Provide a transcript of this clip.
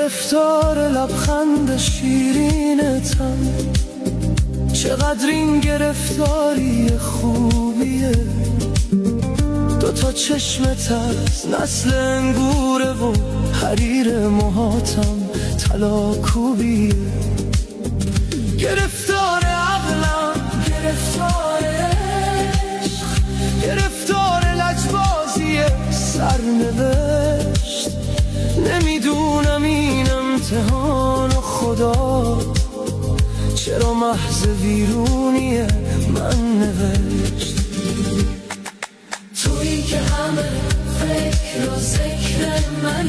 گرفتار لبخند شیرینتم، چقدر این گرفتاری خوبیه. دوتا چشمت از نسل انگوره و حریر موهاتم طلا کوبیه. گرفتار عقلم، گرفتار عشق، گرفتار لجبازی سرنوشت. نمیدونم این امتحان خدا چرا محض ویرونی من نوشت. تویی که همه فکر و ذکر من،